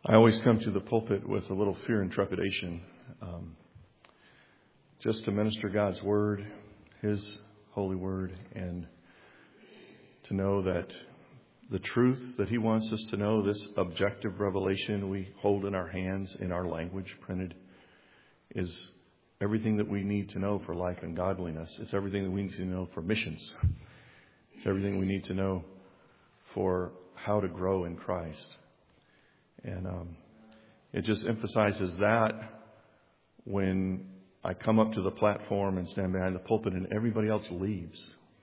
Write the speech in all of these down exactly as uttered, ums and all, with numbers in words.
I always come to the pulpit with a little fear and trepidation, um, just to minister God's Word, His holy Word, and to know that the truth that He wants us to know, this objective revelation we hold in our hands in our language printed, is everything that we need to know for life and godliness. It's everything that we need to know for missions. It's everything we need to know for how to grow in Christ. And um, it just emphasizes that when I come up to the platform and stand behind the pulpit and everybody else leaves.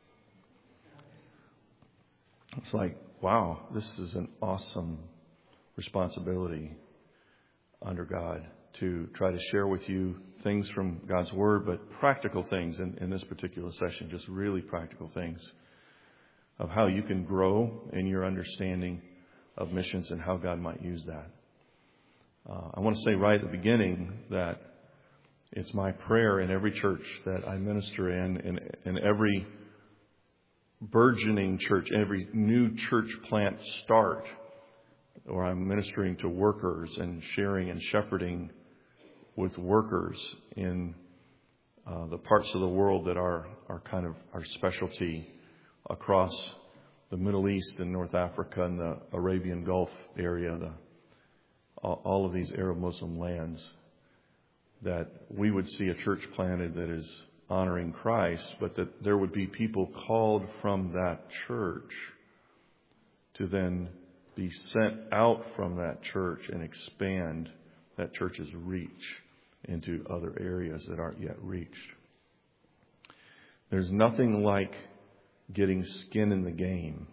It's like, wow, this is an awesome responsibility under God to try to share with you things from God's Word, but practical things in, in this particular session, just really practical things of how you can grow in your understanding of missions and how God might use that. Uh, I want to say right at the beginning that it's my prayer in every church that I minister in, in, in every burgeoning church, every new church plant start, or I'm ministering to workers and sharing and shepherding with workers in uh, the parts of the world that are, are kind of our specialty across the Middle East and North Africa and the Arabian Gulf area, the, all of these Arab Muslim lands, that we would see a church planted that is honoring Christ, but that there would be people called from that church to then be sent out from that church and expand that church's reach into other areas that aren't yet reached. There's nothing like getting skin in the game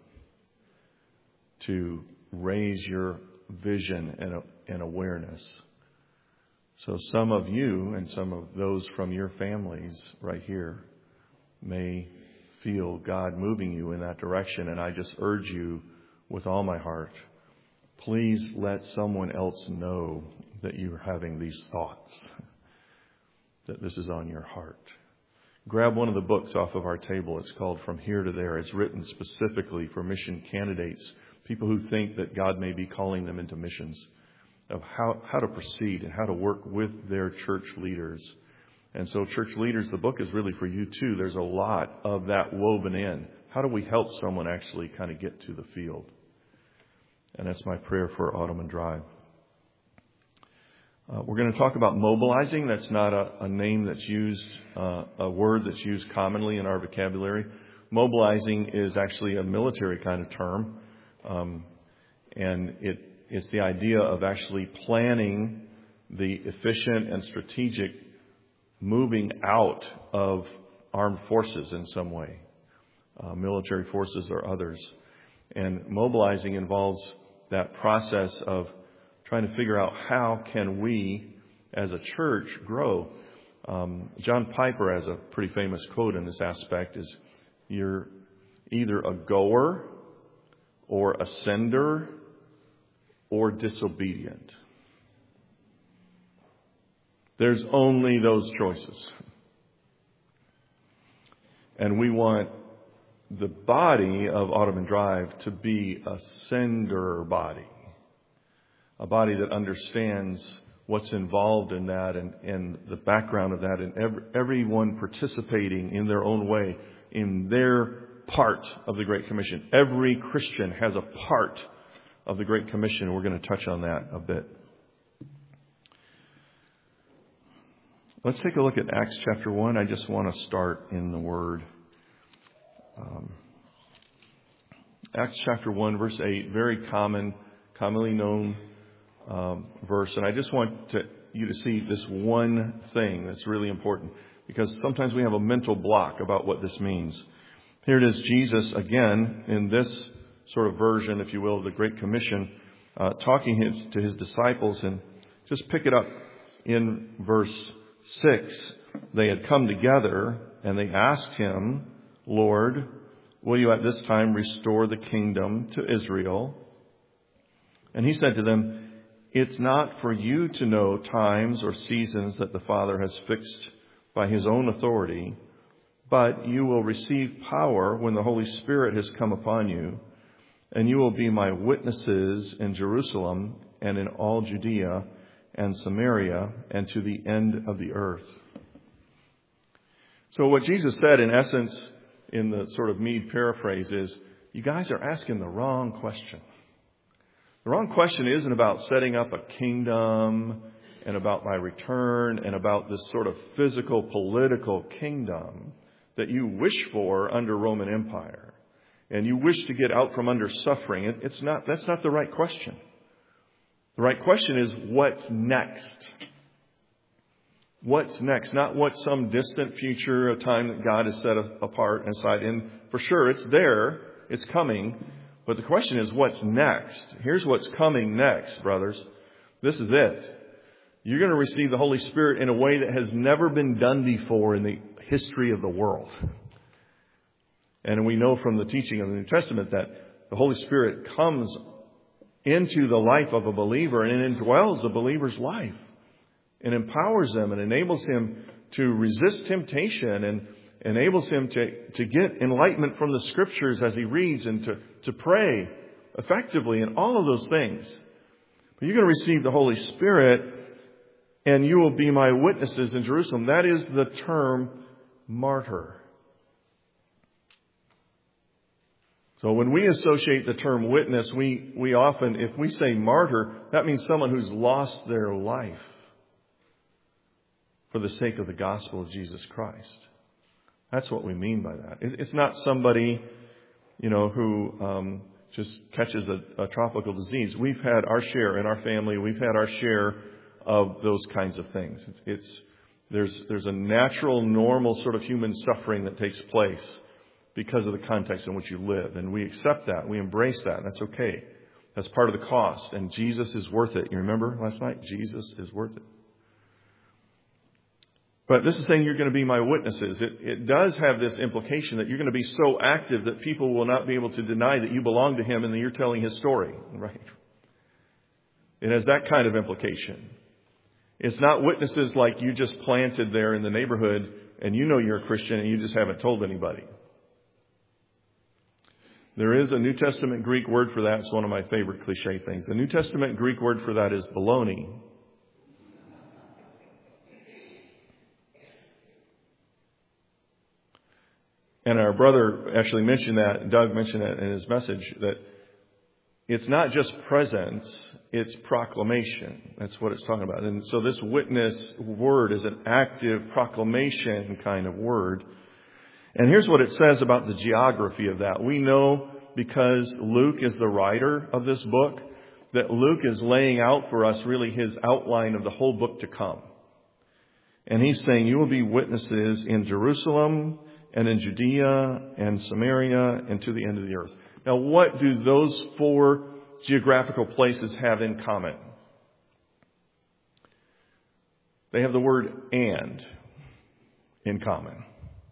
to raise your vision and, and awareness. So some of you and some of those from your families right here may feel God moving you in that direction. And I just urge you with all my heart, please let someone else know that you're having these thoughts, that this is on your heart. Grab one of the books off of our table. It's called From Here to There. It's written specifically for mission candidates, people who think that God may be calling them into missions, of how, how to proceed and how to work with their church leaders. And so church leaders, the book is really for you too. There's a lot of that woven in. How do we help someone actually kind of get to the field? And that's my prayer for Autumn and Drive. Uh, we're going to talk about mobilizing. That's not a, a name that's used, uh, a word that's used commonly in our vocabulary. Mobilizing is actually a military kind of term. Um, and it, it's the idea of actually planning the efficient and strategic moving out of armed forces in some way, uh, military forces or others. And mobilizing involves that process of trying to figure out how can we as a church grow. Um, John Piper has a pretty famous quote in this aspect, is you're either a goer or a sender or disobedient. There's only those choices. And we want the body of Autumn and Drive to be a sender body. A body that understands what's involved in that and, and the background of that, and every, everyone participating in their own way in their part of the Great Commission. Every Christian has a part of the Great Commission. We're going to touch on that a bit. Let's take a look at Acts chapter one. I just want to start in the Word. Um, Acts chapter one, verse eight, very common, commonly known um, verse. And I just want to, you to see this one thing that's really important, because sometimes we have a mental block about what this means. Here it is, Jesus, again, in this sort of version, if you will, of the Great Commission, uh, talking his, to his disciples. And just pick it up in verse six. They had come together and they asked him, Lord, will you at this time restore the kingdom to Israel? And he said to them, it's not for you to know times or seasons that the Father has fixed by his own authority, but you will receive power when the Holy Spirit has come upon you, and you will be my witnesses in Jerusalem and in all Judea and Samaria and to the end of the earth. So what Jesus said, in essence, in the sort of Meade paraphrase is, you guys are asking the wrong question. The wrong question isn't about setting up a kingdom and about my return and about this sort of physical, political kingdom that you wish for under Roman Empire. And you wish to get out from under suffering. It, it's not, that's not the right question. The right question is, what's next? What's next? Not what's some distant future, a time that God has set apart and aside. And for sure, it's there. It's coming. But the question is, what's next? Here's what's coming next, brothers. This is it. You're going to receive the Holy Spirit in a way that has never been done before in the history of the world. And we know from the teaching of the New Testament that the Holy Spirit comes into the life of a believer and indwells the believer's life and empowers them and enables him to resist temptation and enables him to, to get enlightenment from the Scriptures as he reads and to, to pray effectively and all of those things. But you're going to receive the Holy Spirit and you will be my witnesses in Jerusalem. That is the term martyr. So when we associate the term witness, we, we often, if we say martyr, that means someone who's lost their life for the sake of the gospel of Jesus Christ. That's what we mean by that. It, it's not somebody, you know, who um, just catches a, a tropical disease. We've had our share in our family. We've had our share of those kinds of things. It's, it's there's there's a natural, normal sort of human suffering that takes place because of the context in which you live. And we accept that. We embrace that. That's okay. That's part of the cost. And Jesus is worth it. You remember last night? Jesus is worth it. But this is saying you're going to be my witnesses. It, it does have this implication that you're going to be so active that people will not be able to deny that you belong to Him and that you're telling His story. Right? It has that kind of implication. It's not witnesses like you just planted there in the neighborhood and you know you're a Christian and you just haven't told anybody. There is a New Testament Greek word for that. It's one of my favorite cliche things. The New Testament Greek word for that is baloney. And our brother actually mentioned that, Doug mentioned that in his message, that it's not just presence, it's proclamation. That's what it's talking about. And so this witness word is an active proclamation kind of word. And here's what it says about the geography of that. We know, because Luke is the writer of this book, that Luke is laying out for us really his outline of the whole book to come. And he's saying, you will be witnesses in Jerusalem and in Judea and Samaria and to the end of the earth. Now, what do those four geographical places have in common? They have the word "and" in common.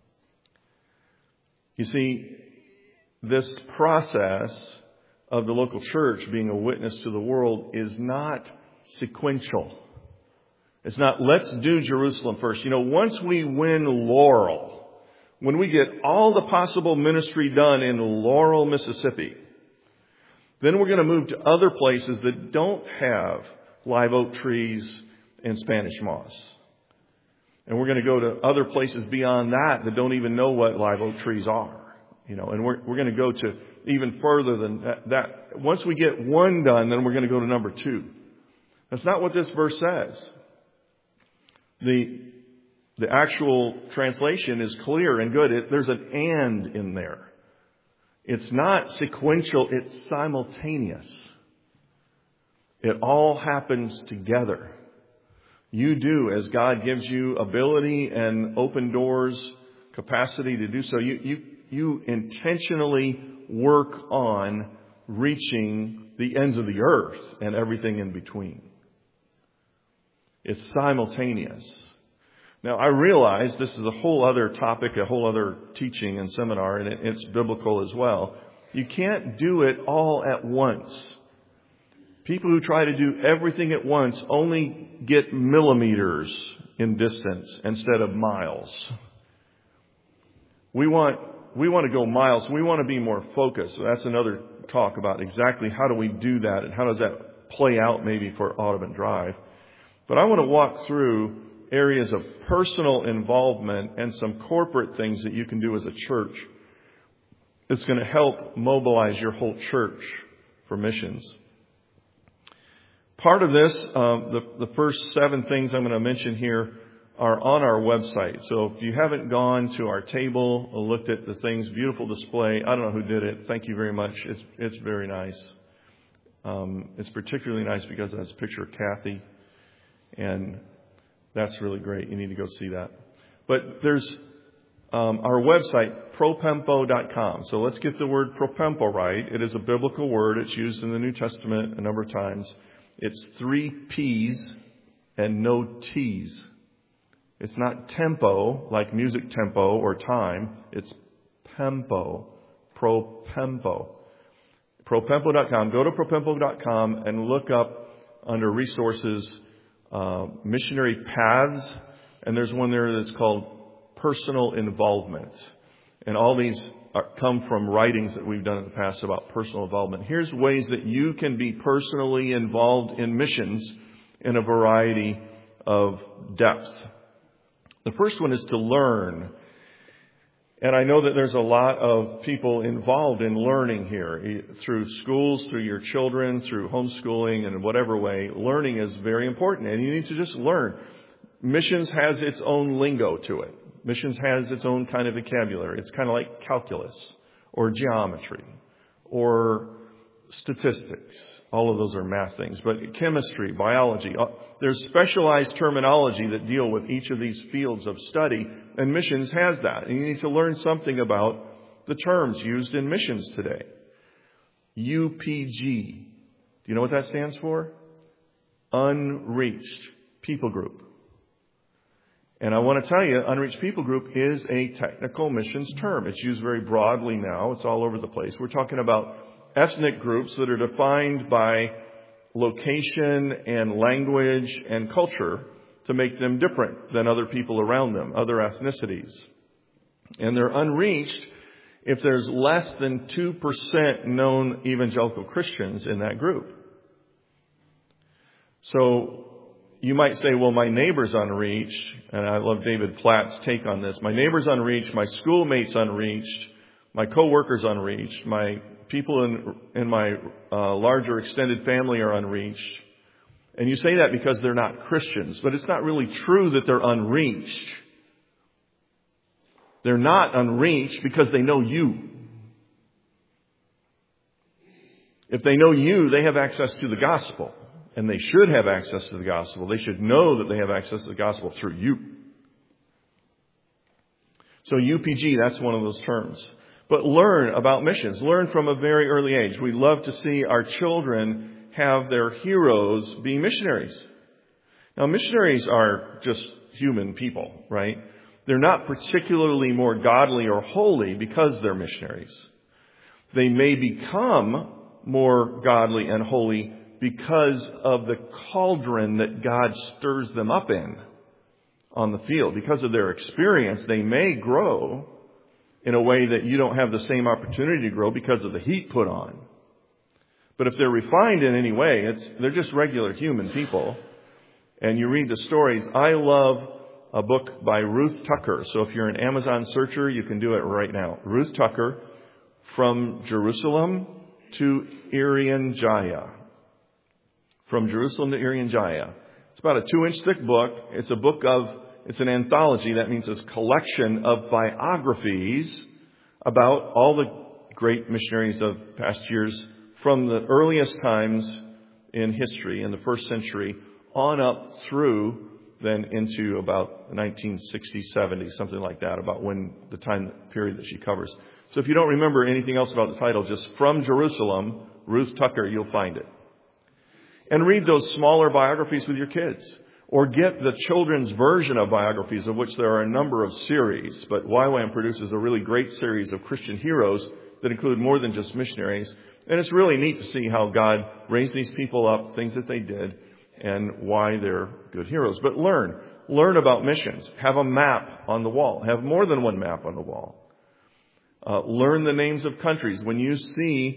You see, this process of the local church being a witness to the world is not sequential. It's not, let's do Jerusalem first. You know, once we win Laurel, when we get all the possible ministry done in Laurel, Mississippi, then we're going to move to other places that don't have live oak trees and Spanish moss. And we're going to go to other places beyond that that don't even know what live oak trees are. You know, and we're, we're going to go to even further than that, that. Once we get one done, then we're going to go to number two. That's not what this verse says. The The actual translation is clear and good. It, there's an "and" in there. It's not sequential. It's simultaneous. It all happens together. You do as God gives you ability and open doors, capacity to do so. You, you, you intentionally work on reaching the ends of the earth and everything in between. It's simultaneous. Now, I realize this is a whole other topic, a whole other teaching and seminar, and it's biblical as well. You can't do it all at once. People who try to do everything at once only get millimeters in distance instead of miles. We want, we want to go miles. We want to be more focused. So that's another talk about exactly how do we do that and how does that play out maybe for Audubon Drive. But I want to walk through areas of personal involvement and some corporate things that you can do as a church. It's going to help mobilize your whole church for missions. Part of this, um, the, the first seven things I'm going to mention here are on our website. So if you haven't gone to our table or looked at the things, beautiful display. I don't know who did it. Thank you very much. It's it's very nice. Um, it's particularly nice because it has a picture of Kathy, and that's really great. You need to go see that. But there's um, our website, propempo dot com. So let's get the word propempo right. It is a biblical word. It's used in the New Testament a number of times. It's three P's and no T's. It's not tempo, like music tempo or time. It's pempo, propempo. propempo dot com. Go to propempo dot com and look up under resources, uh, missionary paths. And there's one there that's called personal involvement. And all these are, come from writings that we've done in the past about personal involvement. Here's ways that you can be personally involved in missions in a variety of depths. The first one is to learn. And I know that there's a lot of people involved in learning here through schools, through your children, through homeschooling, and in whatever way. Learning is very important, and you need to just learn. Missions has its own lingo to it. Missions has its own kind of vocabulary. It's kind of like calculus or geometry or statistics. All of those are math things. But chemistry, biology, there's specialized terminology that deal with each of these fields of study, and missions has that. And you need to learn something about the terms used in missions today. U P G. Do you know what that stands for? Unreached People Group. And I want to tell you, Unreached People Group is a technical missions term. It's used very broadly now. It's all over the place. We're talking about ethnic groups that are defined by location and language and culture to make them different than other people around them, other ethnicities. And they're unreached if there's less than two percent known evangelical Christians in that group. So you might say, well, my neighbor's unreached, and I love David Platt's take on this. My neighbor's unreached, my schoolmate's unreached, my coworker's unreached, my people in in my uh, larger extended family are unreached. And you say that because they're not Christians, but it's not really true that they're unreached. They're not unreached because they know you. If they know you, they have access to the gospel. And they should have access to the gospel. They should know that they have access to the gospel through you. So U P G, that's one of those terms. But learn about missions. Learn from a very early age. We love to see our children have their heroes be missionaries. Now, missionaries are just human people, right? They're not particularly more godly or holy because they're missionaries. They may become more godly and holy because of the cauldron that God stirs them up in on the field. Because of their experience, they may grow in a way that you don't have the same opportunity to grow because of the heat put on. But if they're refined in any way, it's they're just regular human people. And you read the stories. I love a book by Ruth Tucker. So if you're an Amazon searcher, you can do it right now. Ruth Tucker, From Jerusalem to Irian Jaya. From Jerusalem to Irian Jaya. It's about a two-inch thick book. It's a book of, it's an anthology. That means it's a collection of biographies about all the great missionaries of past years from the earliest times in history, in the first century, on up through then into about nineteen sixty, seventy, something like that, about when the time period that she covers. So if you don't remember anything else about the title, just From Jerusalem, Ruth Tucker, you'll find it. And read those smaller biographies with your kids. Or get the children's version of biographies, of which there are a number of series. But Y WAM produces a really great series of Christian heroes that include more than just missionaries. And it's really neat to see how God raised these people up, things that they did, and why they're good heroes. But learn. Learn about missions. Have a map on the wall. Have more than one map on the wall. Uh, learn the names of countries. When you see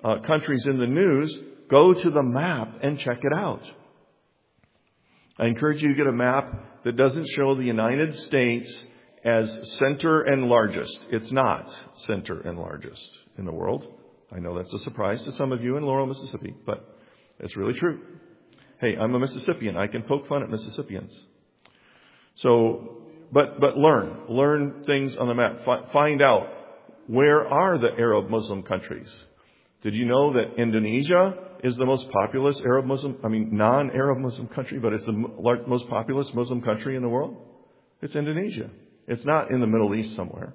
uh, countries in the news, go to the map and check it out. I encourage you to get a map that doesn't show the United States as center and largest. It's not center and largest in the world. I know that's a surprise to some of you in Laurel, Mississippi, but it's really true. Hey, I'm a Mississippian. I can poke fun at Mississippians. So, but, but learn. Learn things on the map. F- find out, where are the Arab Muslim countries? Did you know that Indonesia is the most populous Arab Muslim, I mean, non-Arab Muslim country, but it's the most populous Muslim country in the world? It's Indonesia. It's not in the Middle East somewhere.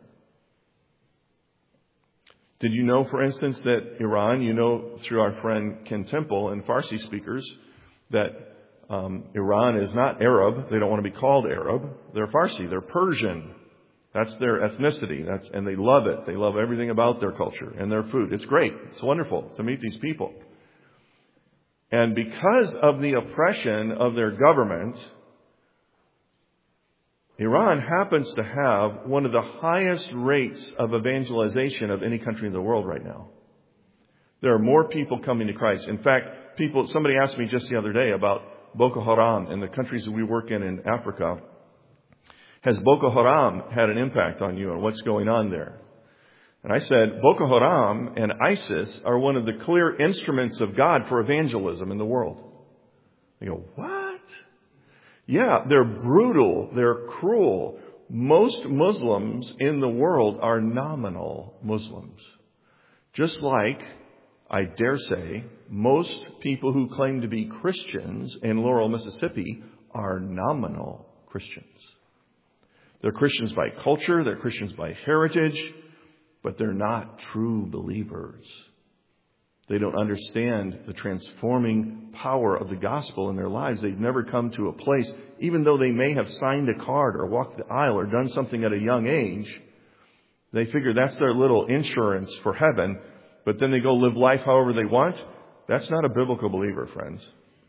Did you know, for instance, that Iran, you know through our friend Ken Temple and Farsi speakers, that um, Iran is not Arab. They don't want to be called Arab. They're Farsi. They're Persian. That's their ethnicity. That's, and they love it. They love everything about their culture and their food. It's great. It's wonderful to meet these people. And because of the oppression of their government, Iran happens to have one of the highest rates of evangelization of any country in the world right now. There are more people coming to Christ. In fact, people, somebody asked me just the other day about Boko Haram and the countries that we work in in Africa. Has Boko Haram had an impact on you and what's going on there? And I said, Boko Haram and ISIS are one of the clear instruments of God for evangelism in the world. They go, what? Yeah, they're brutal. They're cruel. Most Muslims in the world are nominal Muslims. Just like, I dare say, most people who claim to be Christians in Laurel, Mississippi are nominal Christians. They're Christians by culture. They're Christians by heritage. But they're not true believers. They don't understand the transforming power of the gospel in their lives. They've never come to a place, even though they may have signed a card or walked the aisle or done something at a young age, they figure that's their little insurance for heaven, but then they go live life however they want. That's not a biblical believer, friends.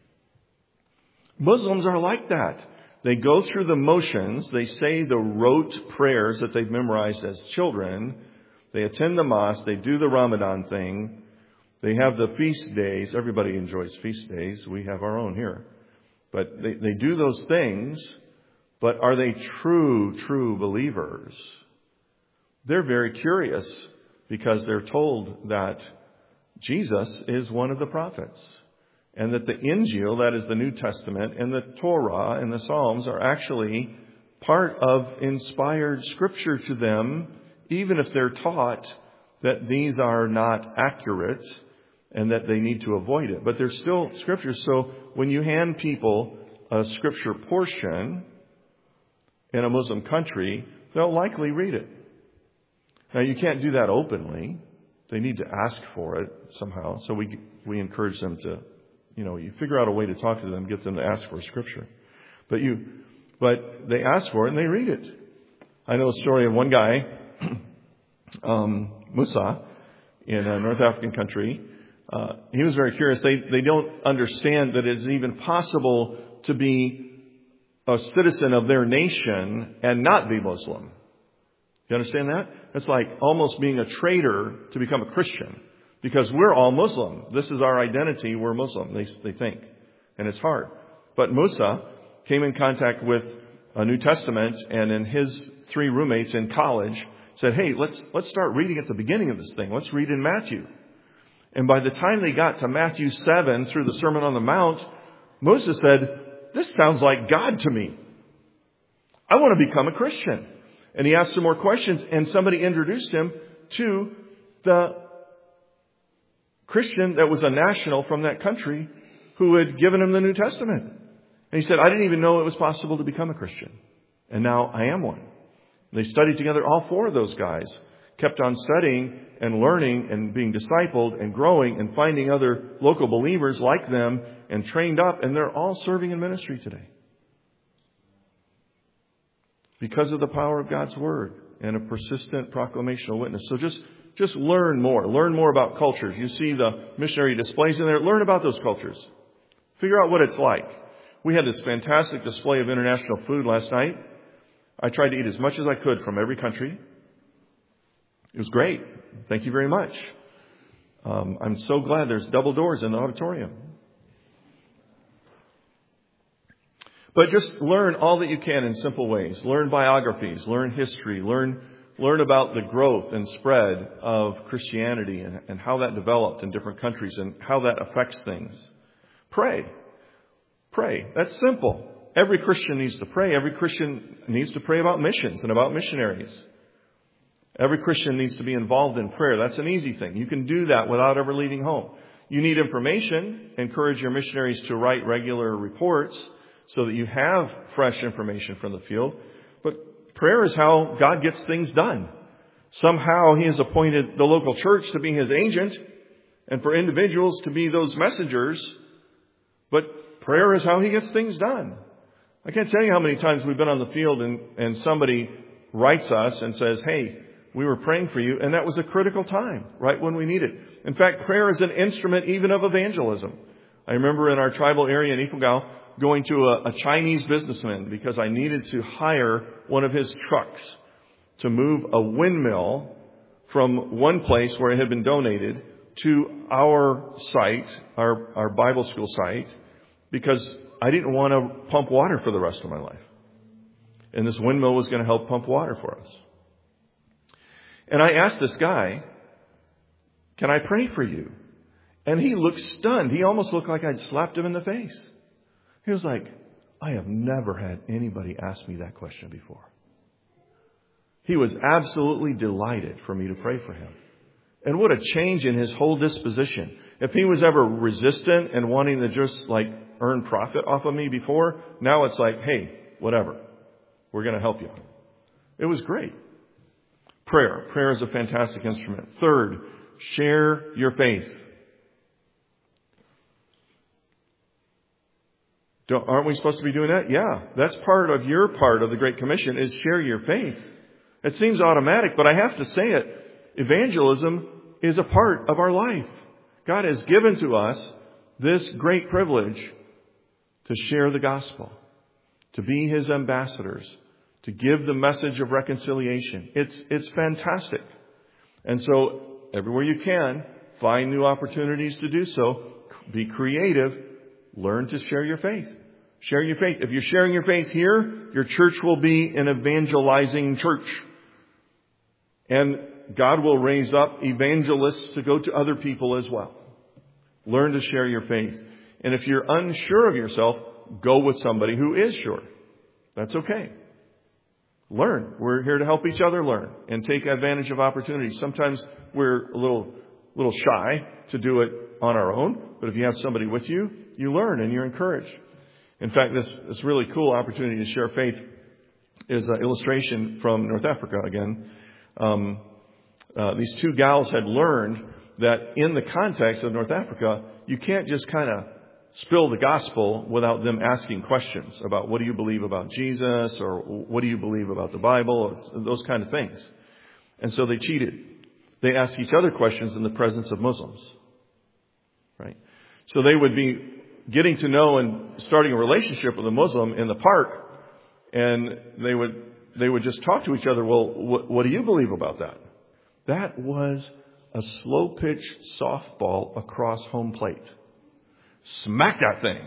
Muslims are like that. They go through the motions. They say the rote prayers that they've memorized as children. They attend the mosque. They do the Ramadan thing. They have the feast days. Everybody enjoys feast days. We have our own here. But they, they do those things. But are they true, true believers? They're very curious because they're told that Jesus is one of the prophets. And that the Injil, that is the New Testament, and the Torah and the Psalms are actually part of inspired scripture to them, even if they're taught that these are not accurate and that they need to avoid it. But they're still scriptures. So when you hand people a scripture portion in a Muslim country, they'll likely read it. Now, you can't do that openly. They need to ask for it somehow. So we we encourage them to, you know, you figure out a way to talk to them, get them to ask for scripture. But you, but they ask for it and they read it. I know a story of one guy, um, Musa, in a North African country. Uh, he was very curious. They they don't understand that it's even possible to be a citizen of their nation and not be Muslim. You understand that? It's like almost being a traitor to become a Christian. Because we're all Muslim. This is our identity. We're Muslim, they, they think. And it's hard. But Musa came in contact with a New Testament, and in his three roommates in college said, hey, let's let's start reading at the beginning of this thing. Let's read in Matthew. And by the time they got to Matthew seven through the Sermon on the Mount, Musa said, this sounds like God to me. I want to become a Christian. And he asked some more questions, and somebody introduced him to the Christian that was a national from that country who had given him the New Testament. And he said, I didn't even know it was possible to become a Christian. And now I am one. And they studied together. All four of those guys kept on studying and learning and being discipled and growing and finding other local believers like them and trained up. And they're all serving in ministry today. Because of the power of God's Word and a persistent proclamational witness. So just, just learn more. Learn more about cultures. You see the missionary displays in there. Learn about those cultures. Figure out what it's like. We had this fantastic display of international food last night. I tried to eat as much as I could from every country. It was great. Thank you very much. Um, I'm so glad there's double doors in the auditorium. But just learn all that you can in simple ways. Learn biographies, learn history, learn learn about the growth and spread of Christianity and, and how that developed in different countries and how that affects things. Pray. Pray. That's simple. Every Christian needs to pray. Every Christian needs to pray about missions and about missionaries. Every Christian needs to be involved in prayer. That's an easy thing. You can do that without ever leaving home. You need information. Encourage your missionaries to write regular reports so that you have fresh information from the field. But prayer is how God gets things done. Somehow He has appointed the local church to be His agent and for individuals to be those messengers. But prayer is how He gets things done. I can't tell you how many times we've been on the field and, and somebody writes us and says, hey, we were praying for you, and that was a critical time, right when we need it. In fact, prayer is an instrument even of evangelism. I remember in our tribal area in Ifugao going to a, a Chinese businessman because I needed to hire one of his trucks to move a windmill from one place where it had been donated to our site, our, our Bible school site, because I didn't want to pump water for the rest of my life. And this windmill was going to help pump water for us. And I asked this guy, can I pray for you? And he looked stunned. He almost looked like I'd slapped him in the face. He was like, I have never had anybody ask me that question before. He was absolutely delighted for me to pray for him. And what a change in his whole disposition. If he was ever resistant and wanting to just like earn profit off of me before, now it's like, hey, whatever. We're going to help you. It was great. Prayer. Prayer is a fantastic instrument. Third, share your faith. Don't, aren't we supposed to be doing that? Yeah, that's part of your part of the Great Commission is share your faith. It seems automatic, but I have to say it. Evangelism is a part of our life. God has given to us this great privilege to share the gospel, to be His ambassadors, to give the message of reconciliation. It's, it's fantastic. And so everywhere you can, find new opportunities to do so. Be creative. Learn to share your faith. Share your faith. If you're sharing your faith here, your church will be an evangelizing church. And God will raise up evangelists to go to other people as well. Learn to share your faith. And if you're unsure of yourself, go with somebody who is sure. That's okay. Learn. We're here to help each other learn and take advantage of opportunities. Sometimes we're a little, little shy to do it on our own. But if you have somebody with you, you learn and you're encouraged. In fact, this, this really cool opportunity to share faith is an illustration from North Africa again. Um, uh, these two gals had learned that in the context of North Africa, you can't just kind of spill the gospel without them asking questions about what do you believe about Jesus or what do you believe about the Bible, or those kind of things. And so they cheated. They asked each other questions in the presence of Muslims. Right? So they would be getting to know and starting a relationship with a Muslim in the park, and they would they would just talk to each other. Well, what, what do you believe about that? That was a slow-pitch softball across home plate. Smack that thing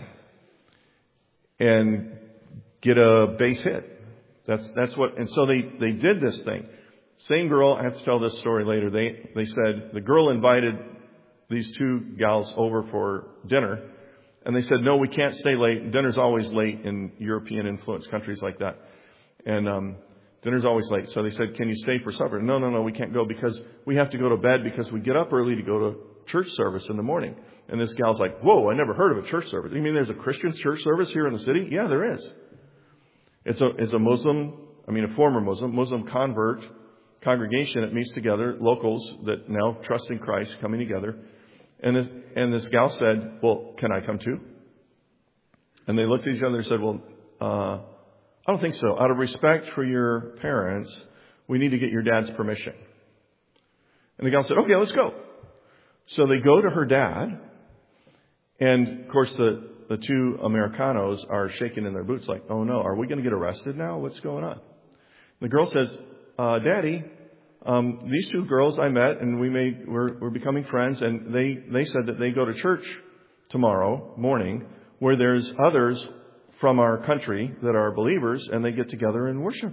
and get a base hit. That's that's what. And so they they did this thing. Same girl. I have to tell this story later. They they said the girl invited these two gals over for dinner. And they said, no, we can't stay late. Dinner's always late in European influenced countries like that. And um, dinner's always late. So they said, can you stay for supper? No, no, no, we can't go because we have to go to bed because we get up early to go to church service in the morning. And this gal's like, whoa, I never heard of a church service. You mean there's a Christian church service here in the city? Yeah, there is. It's a, it's a Muslim, I mean a former Muslim, Muslim convert congregation that meets together, locals that now trust in Christ coming together. And this, and this gal said, well, can I come too? And they looked at each other and said, well, uh, I don't think so. Out of respect for your parents, we need to get your dad's permission. And the gal said, okay, let's go. So they go to her dad. And, of course, the, the two Americanos are shaking in their boots like, oh, no, are we going to get arrested now? What's going on? And the girl says, uh, Daddy, Um, these two girls I met, and we made, we're, we're becoming friends, and they, they said that they go to church tomorrow morning where there's others from our country that are believers, and they get together and worship.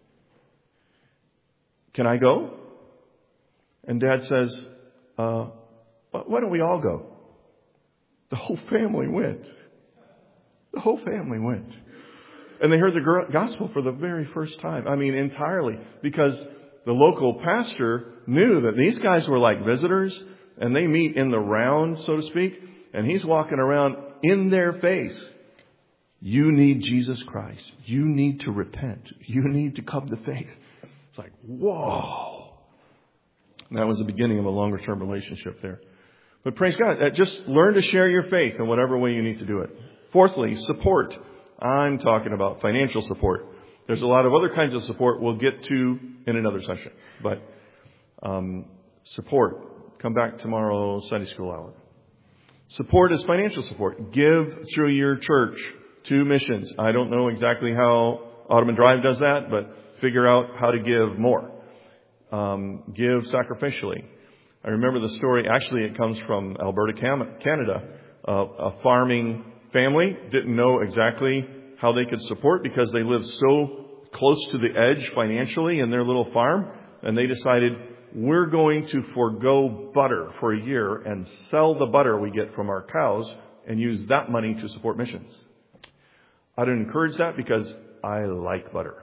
Can I go? And Dad says, uh, why don't we all go? The whole family went. The whole family went. And they heard the gospel for the very first time. I mean, entirely. Because the local pastor knew that these guys were like visitors, and they meet in the round, so to speak, and he's walking around in their face. You need Jesus Christ. You need to repent. You need to come to faith. It's like, whoa. And that was the beginning of a longer term relationship there. But praise God, just learn to share your faith in whatever way you need to do it. Fourthly, support. I'm talking about financial support. There's a lot of other kinds of support we'll get to in another session. But um, support. Come back tomorrow, Sunday school hour. Support is financial support. Give through your church to missions. I don't know exactly how Ottoman Drive does that, but figure out how to give more. Um, give sacrificially. I remember the story. Actually, it comes from Alberta, Canada. Uh, a farming family didn't know exactly how they could support because they lived so close to the edge financially in their little farm. And they decided, we're going to forego butter for a year and sell the butter we get from our cows and use that money to support missions. I'd encourage that because I like butter.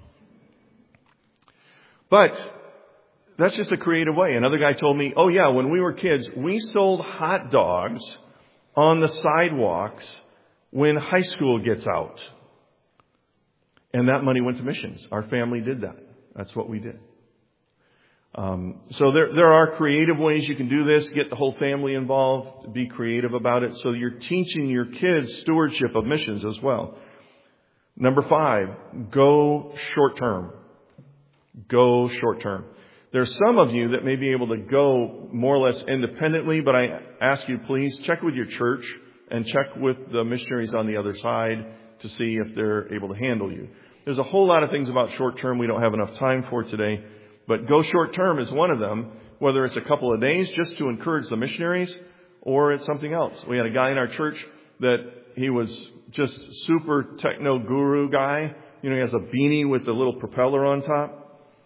But that's just a creative way. Another guy told me, oh yeah, when we were kids, we sold hot dogs on the sidewalks when high school gets out. And that money went to missions. Our family did that. That's what we did. Um, so there, there are creative ways you can do this. Get the whole family involved. Be creative about it. So you're teaching your kids stewardship of missions as well. Number five, go short term. Go short term. There's some of you that may be able to go more or less independently, but I ask you, please check with your church and check with the missionaries on the other side to see if they're able to handle you. There's a whole lot of things about short term we don't have enough time for today, but go short term is one of them, whether it's a couple of days just to encourage the missionaries or it's something else. We had a guy in our church that he was just super techno guru guy. You know, he has a beanie with the little propeller on top.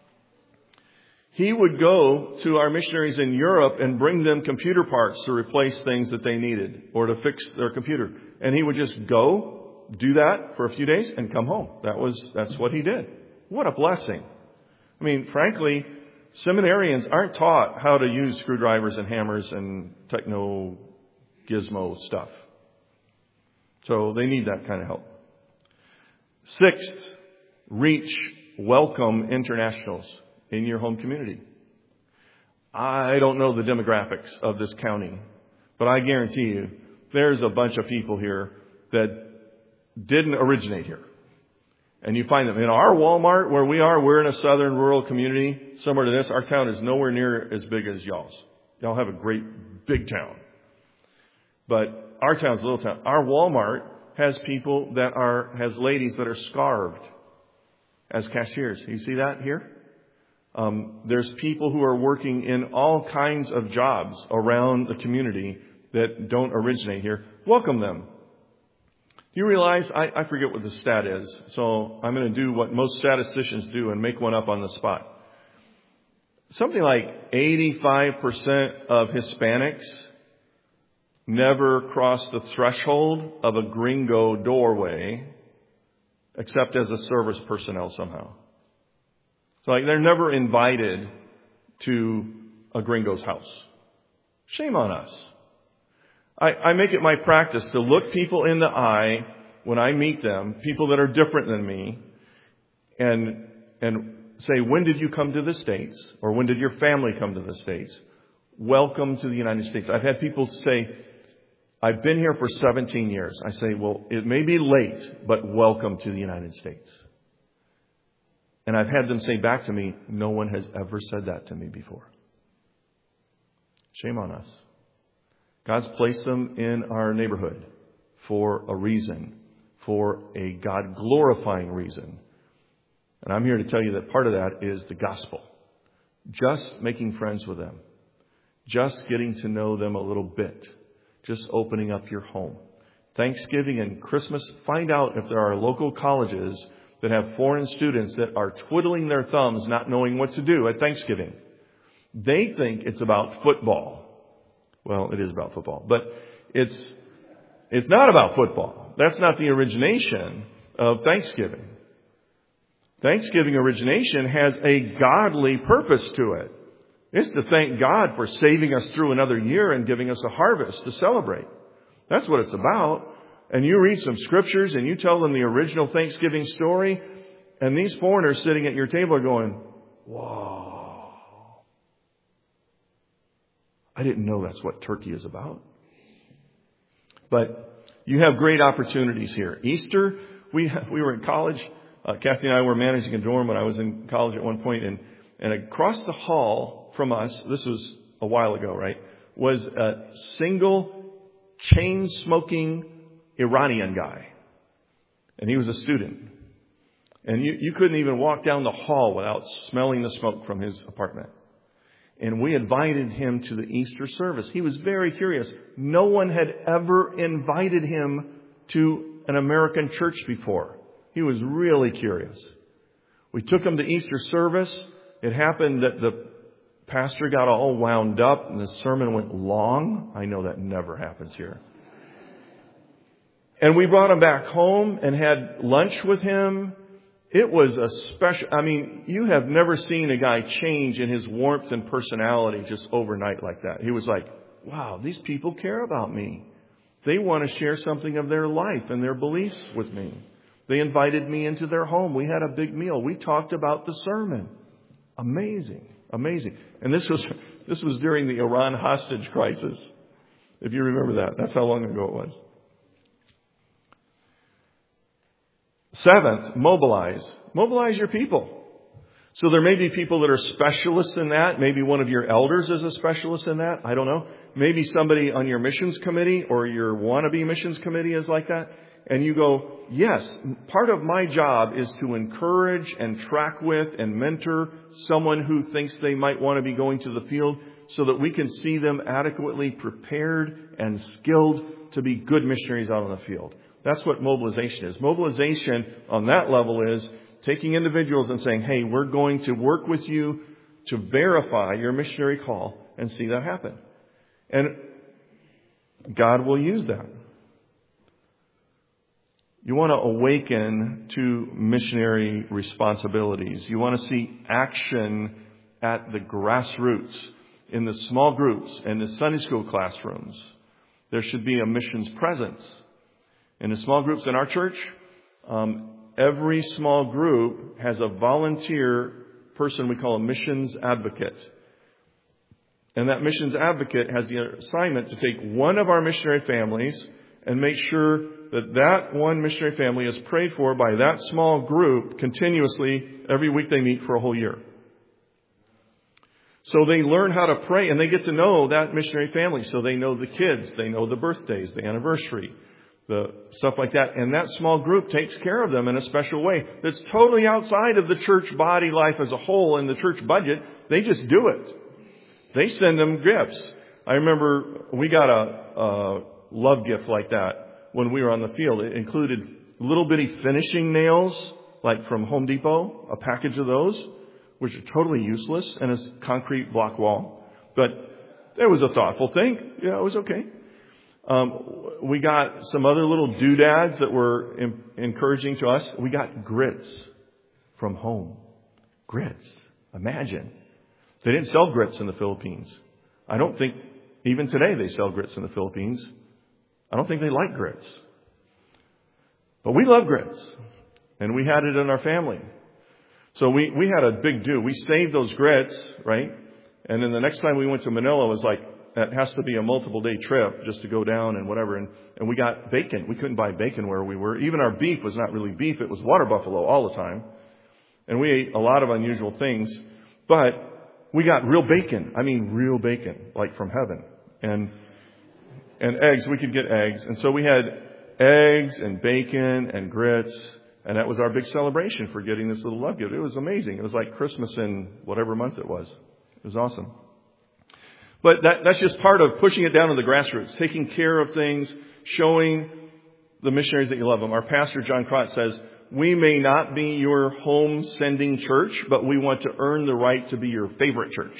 He would go to our missionaries in Europe and bring them computer parts to replace things that they needed or to fix their computer. And he would just go, do that for a few days and come home. That was, that's what he did. What a blessing. I mean, frankly, seminarians aren't taught how to use screwdrivers and hammers and techno gizmo stuff. So they need that kind of help. Sixth, reach welcome internationals in your home community. I don't know the demographics of this county, but I guarantee you there's a bunch of people here that didn't originate here. And you find them in our Walmart where we are. We're in a southern rural community similar to this. Our town is nowhere near as big as y'all's. Y'all have a great big town. But our town's a little town. Our Walmart has people that are, has ladies that are scarved as cashiers. You see that here? Um, there's people who are working in all kinds of jobs around the community that don't originate here. Welcome them. You realize, I, I forget what the stat is, so I'm going to do what most statisticians do and make one up on the spot. Something like eighty-five percent of Hispanics never cross the threshold of a gringo doorway except as a service personnel somehow. So like they're never invited to a gringo's house. Shame on us. I, I make it my practice to look people in the eye when I meet them, people that are different than me, and and say, when did you come to the States? Or when did your family come to the States? Welcome to the United States. I've had people say, I've been here for seventeen years. I say, well, it may be late, but welcome to the United States. And I've had them say back to me, no one has ever said that to me before. Shame on us. God's placed them in our neighborhood for a reason, for a God-glorifying reason. And I'm here to tell you that part of that is the gospel. just making friends with them, just getting to know them a little bit, just opening up your home. Thanksgiving and Christmas, find out if there are local colleges that have foreign students that are twiddling their thumbs not knowing what to do at Thanksgiving. They think it's about football. Well, it is about football, but it's it's not about football. That's not the origination of Thanksgiving. Thanksgiving origination has a godly purpose to it. It's to thank God for saving us through another year and giving us a harvest to celebrate. That's what it's about. And you read some scriptures and you tell them the original Thanksgiving story, and these foreigners sitting at your table are going, "Whoa, I didn't know that's what turkey is about." But you have great opportunities here. Easter, we we were in college. Uh, Kathy and I were managing a dorm when I was in college at one point, and, and across the hall from us, this was a while ago, right, was a single chain-smoking Iranian guy. And he was a student. And you, you couldn't even walk down the hall without smelling the smoke from his apartment. And we invited him to the Easter service. He was very curious. No one had ever invited him to an American church before. He was really curious. We took him to Easter service. It happened that the pastor got all wound up and the sermon went long. I know that never happens here. And we brought him back home and had lunch with him. It was a special, I mean, you have never seen a guy change in his warmth and personality just overnight like that. He was like, wow, these people care about me. They want to share something of their life and their beliefs with me. They invited me into their home. We had a big meal. We talked about the sermon. Amazing. Amazing. And this was this was during the Iran hostage crisis. If you remember that. That's how long ago it was. Seventh, mobilize. Mobilize your people. So there may be people that are specialists in that. Maybe one of your elders is a specialist in that. I don't know. Maybe somebody on your missions committee or your wannabe missions committee is like that. And you go, yes, part of my job is to encourage and track with and mentor someone who thinks they might want to be going to the field so that we can see them adequately prepared and skilled to be good missionaries out on the field. That's what mobilization is. Mobilization on that level is taking individuals and saying, hey, we're going to work with you to verify your missionary call and see that happen. And God will use that. You want to awaken to missionary responsibilities. You want to see action at the grassroots, in the small groups, and the Sunday school classrooms. There should be a missions presence. In the small groups in our church, um, every small group has a volunteer person we call a missions advocate. And that missions advocate has the assignment to take one of our missionary families and make sure that that one missionary family is prayed for by that small group continuously every week they meet for a whole year. So they learn how to pray and they get to know that missionary family. So they know the kids, they know the birthdays, the anniversary, the stuff like that. And that small group takes care of them in a special way that's totally outside of the church body life as a whole and the church budget. They just do it. They send them gifts. I remember we got a, a love gift like that when we were on the field. It included little bitty finishing nails, like from Home Depot, a package of those, which are totally useless, and a concrete block wall. But it was a thoughtful thing. Yeah, it was okay. Um, we got some other little doodads that were em- encouraging to us. We got grits from home. Grits. Imagine. They didn't sell grits in the Philippines. I don't think even today they sell grits in the Philippines. I don't think they like grits. But we love grits. And we had it in our family. So we, we had a big do. We saved those grits, right? And then the next time we went to Manila, it was like, that has to be a multiple day trip just to go down and whatever. And, and we got bacon. We couldn't buy bacon where we were. Even our beef was not really beef. It was water buffalo all the time. And we ate a lot of unusual things. But we got real bacon. I mean, real bacon, like from heaven. And And eggs, we could get eggs. And so we had eggs and bacon and grits. And that was our big celebration for getting this little love gift. It was amazing. It was like Christmas in whatever month it was. It was awesome. But that, that's just part of pushing it down to the grassroots, taking care of things, showing the missionaries that you love them. Our pastor, John Crott, says, we may not be your home sending church, but we want to earn the right to be your favorite church.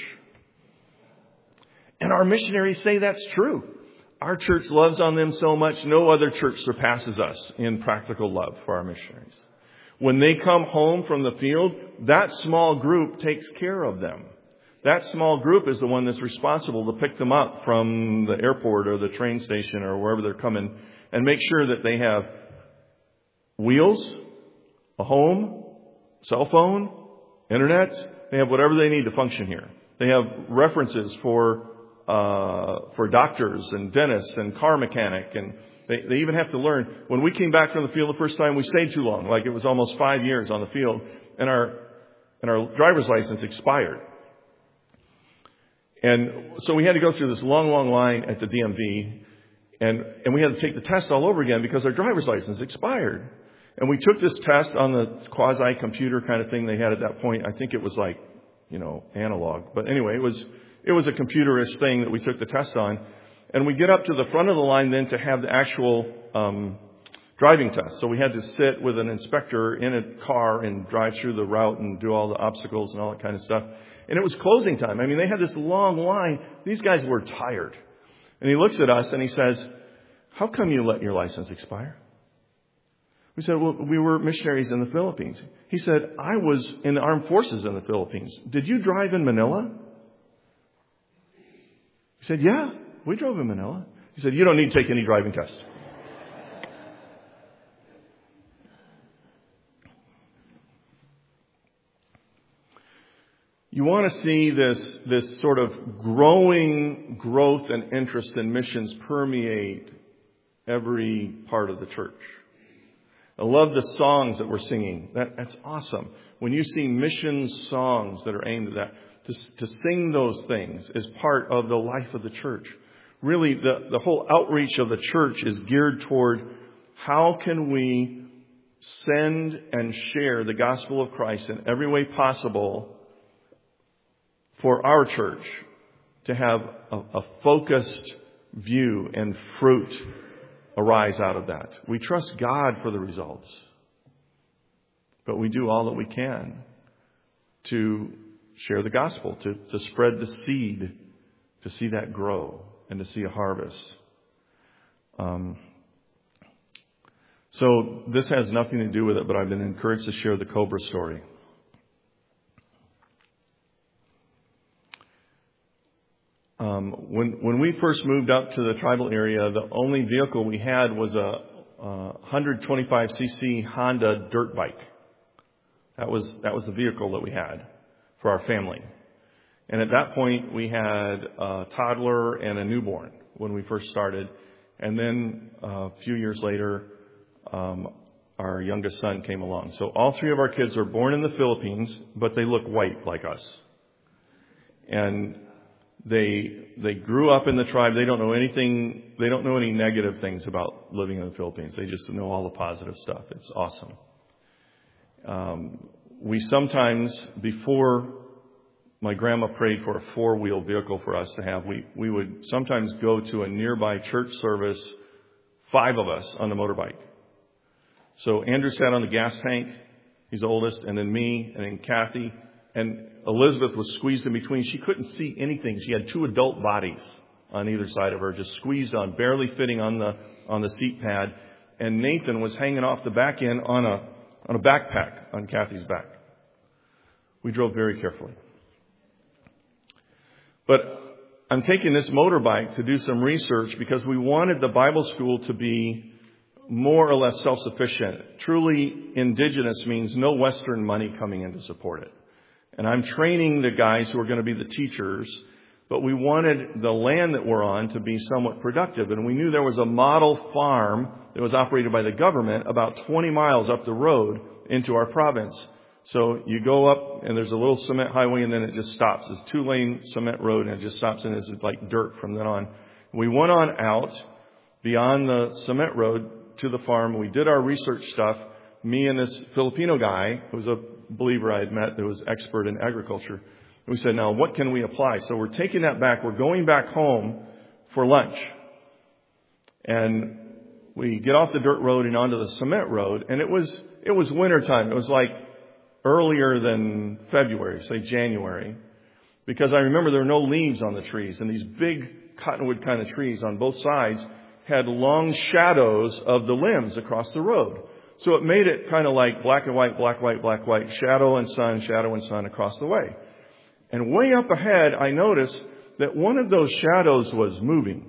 And our missionaries say that's true. Our church loves on them so much, no other church surpasses us in practical love for our missionaries. When they come home from the field, that small group takes care of them. That small group is the one that's responsible to pick them up from the airport or the train station or wherever they're coming and make sure that they have wheels, a home, cell phone, internet. They have whatever they need to function here. They have references for uh for doctors and dentists and car mechanic, and they, they even have to learn. When we came back from the field the first time, we stayed too long, like it was almost five years on the field, and our and our driver's license expired. And so we had to go through this long, long line at the D M V, and, and we had to take the test all over again because our driver's license expired. And we took this test on the quasi-computer kind of thing they had at that point. I think it was like, you know, analog. But anyway, it was it was a computerish thing that we took the test on. And we get up to the front of the line then to have the actual um, driving test. So we had to sit with an inspector in a car and drive through the route and do all the obstacles and all that kind of stuff. And it was closing time. I mean, they had this long line. These guys were tired. And he looks at us and he says, how come you let your license expire? We said, well, we were missionaries in the Philippines. He said, I was in the armed forces in the Philippines. Did you drive in Manila? He said, yeah, we drove in Manila. He said, you don't need to take any driving tests. You want to see this, this sort of growing growth and interest in missions permeate every part of the church. I love the songs that we're singing. That, that's awesome. When you see missions songs that are aimed at that, to, to sing those things is part of the life of the church. Really, the, the whole outreach of the church is geared toward how can we send and share the gospel of Christ in every way possible for our church to have a, a focused view and fruit arise out of that. We trust God for the results, but we do all that we can to share the gospel, to, to spread the seed, to see that grow and to see a harvest. Um, so this has nothing to do with it, but I've been encouraged to share the Cobra story. Um, when when we first moved up to the tribal area, the only vehicle we had was a, a one hundred twenty-five c c Honda dirt bike. That was that was the vehicle that we had for our family. And at that point, we had a toddler and a newborn when we first started. And then uh, a few years later, um, our youngest son came along. So all three of our kids were born in the Philippines, but they look white like us. And They they grew up in the tribe. They don't know anything. They don't know any negative things about living in the Philippines. They just know all the positive stuff. It's awesome. Um, we sometimes, before my grandma prayed for a four-wheel vehicle for us to have, we, we would sometimes go to a nearby church service, five of us on the motorbike. So Andrew sat on the gas tank. He's the oldest. And then me, and then Kathy. And Elizabeth was squeezed in between. She couldn't see anything. She had two adult bodies on either side of her, just squeezed on, barely fitting on the on the seat pad. And Nathan was hanging off the back end on a on a backpack on Kathy's back. We drove very carefully. But I'm taking this motorbike to do some research because we wanted the Bible school to be more or less self-sufficient. Truly indigenous means no Western money coming in to support it. And I'm training the guys who are going to be the teachers, but we wanted the land that we're on to be somewhat productive. And we knew there was a model farm that was operated by the government about twenty miles up the road into our province. So you go up and there's a little cement highway and then it just stops. It's a two-lane cement road and it just stops and it's like dirt from then on. We went on out beyond the cement road to the farm. We did our research stuff. Me and this Filipino guy who was a believer I had met that was expert in agriculture. We said, now what can we apply? So we're taking that back. We're going back home for lunch. And we get off the dirt road and onto the cement road. And it was, it was wintertime. It was like earlier than February, say January. Because I remember there were no leaves on the trees. And these big cottonwood kind of trees on both sides had long shadows of the limbs across the road. So it made it kind of like black and white, black, white, black, white, shadow and sun, shadow and sun across the way. And way up ahead, I noticed that one of those shadows was moving.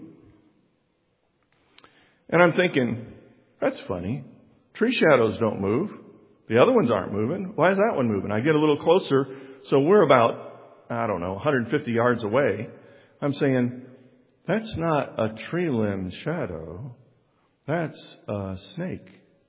And I'm thinking, that's funny. Tree shadows don't move. The other ones aren't moving. Why is that one moving? I get a little closer. So we're about, I don't know, one hundred fifty yards away. I'm saying, that's not a tree limb shadow. That's a snake.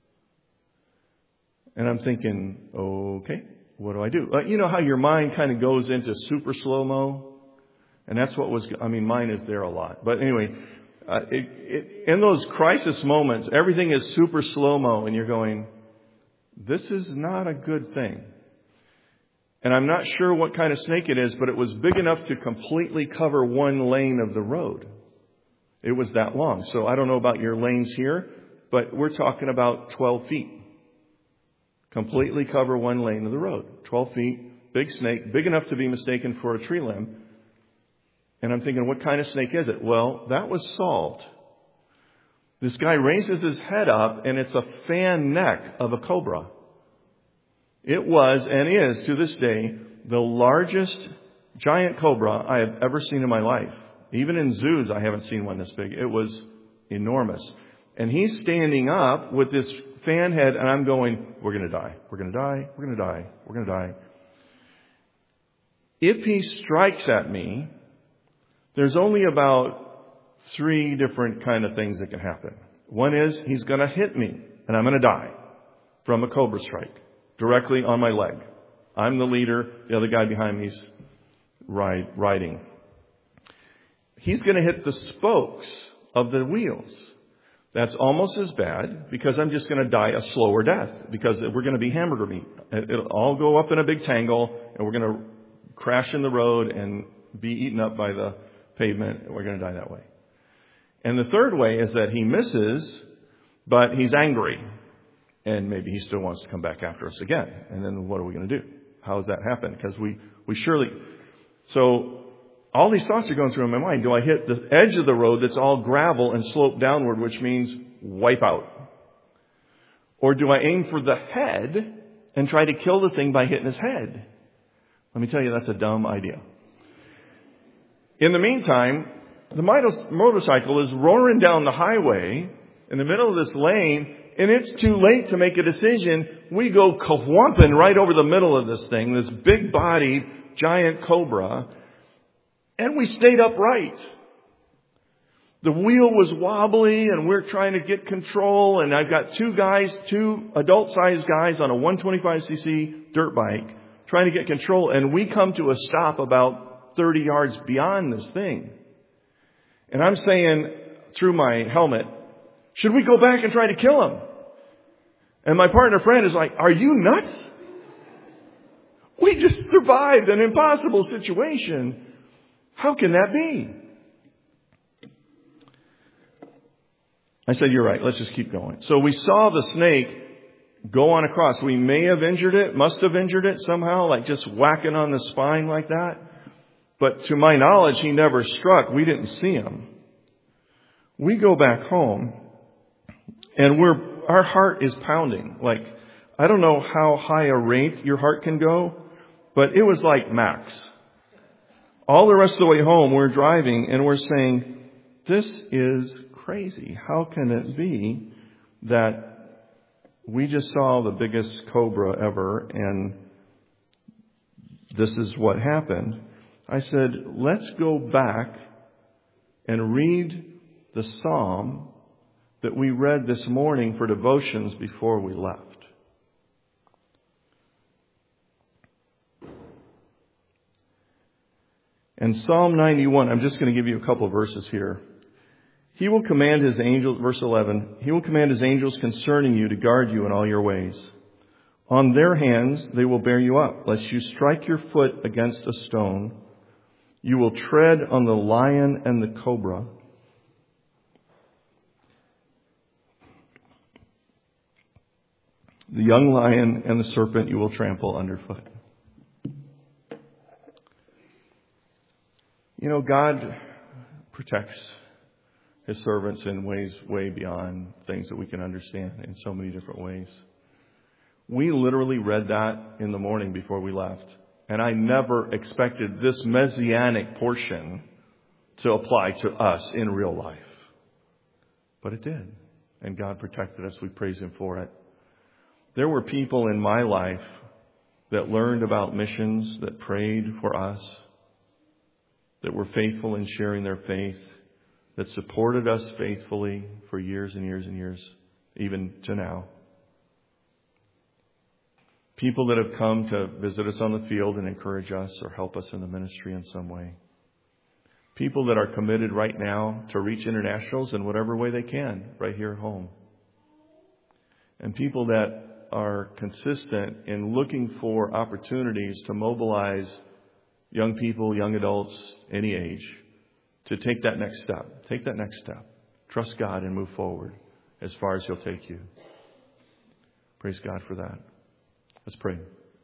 And I'm thinking, okay, what do I do? Uh, you know how your mind kind of goes into super slow-mo? And that's what was, I mean, mine is there a lot. But anyway, uh, it, it, in those crisis moments, everything is super slow-mo and you're going, this is not a good thing. And I'm not sure what kind of snake it is, but it was big enough to completely cover one lane of the road. It was that long. So I don't know about your lanes here, but we're talking about twelve feet. Completely cover one lane of the road. twelve feet, big snake, big enough to be mistaken for a tree limb. And I'm thinking, what kind of snake is it? Well, that was solved. This guy raises his head up, and it's a fan neck of a cobra. It was, and is, to this day, the largest giant cobra I have ever seen in my life. Even in zoos, I haven't seen one this big. It was enormous. And he's standing up with this fan head, and I'm going, we're going to die. We're going to die. We're going to die. We're going to die. If he strikes at me, there's only about three different kind of things that can happen. One is he's going to hit me, and I'm going to die from a cobra strike directly on my leg. I'm the leader. The other guy behind me's ride, riding. He's going to hit the spokes of the wheels. That's almost as bad because I'm just going to die a slower death because we're going to be hamburger meat. It'll all go up in a big tangle and we're going to crash in the road and be eaten up by the pavement. And we're going to die that way. And the third way is that he misses, but he's angry. And maybe he still wants to come back after us again. And then what are we going to do? How does that happen? Because we, we surely... So all these thoughts are going through my mind. Do I hit the edge of the road that's all gravel and slope downward, which means wipe out? Or do I aim for the head and try to kill the thing by hitting his head? Let me tell you, that's a dumb idea. In the meantime, the motorcycle is roaring down the highway in the middle of this lane, and it's too late to make a decision. We go kawumping right over the middle of this thing, this big-bodied giant cobra, and we stayed upright. The wheel was wobbly, and we're trying to get control, and I've got two guys, two adult-sized guys on a one twenty-five c c dirt bike trying to get control, and we come to a stop about thirty yards beyond this thing. And I'm saying through my helmet, should we go back and try to kill him? And my partner friend is like, are you nuts? We just survived an impossible situation. How can that be? I said, you're right. Let's just keep going. So we saw the snake go on across. We may have injured it, must have injured it somehow, like just whacking on the spine like that. But to my knowledge, he never struck. We didn't see him. We go back home, and we're our heart is pounding. Like, I don't know how high a rate your heart can go, but it was like max. All the rest of the way home, we're driving, and we're saying, this is crazy. How can it be that we just saw the biggest cobra ever, and this is what happened? I said, let's go back and read the psalm that we read this morning for devotions before we left. And Psalm ninety-one, I'm just going to give you a couple of verses here. He will command his angels, verse eleven, he will command his angels concerning you to guard you in all your ways. On their hands they will bear you up, lest you strike your foot against a stone. You will tread on the lion and the cobra. The young lion and the serpent you will trample underfoot. You know, God protects His servants in ways way beyond things that we can understand in so many different ways. We literally read that in the morning before we left. And I never expected this messianic portion to apply to us in real life. But it did. And God protected us. We praise Him for it. There were people in my life that learned about missions, that prayed for us, that were faithful in sharing their faith, that supported us faithfully for years and years and years, even to now. People that have come to visit us on the field and encourage us or help us in the ministry in some way. People that are committed right now to reach internationals in whatever way they can, right here at home. And people that are consistent in looking for opportunities to mobilize young people, young adults, any age, to take that next step. Take that next step. Trust God and move forward as far as He'll take you. Praise God for that. Let's pray.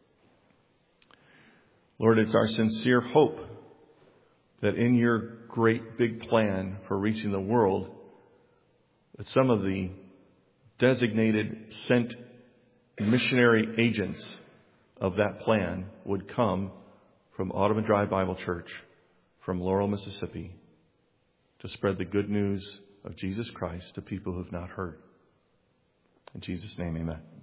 Lord, it's our sincere hope that in your great big plan for reaching the world, that some of the designated, sent missionary agents of that plan would come from Autumn Drive Bible Church, from Laurel, Mississippi, to spread the good news of Jesus Christ to people who have not heard. In Jesus' name, amen.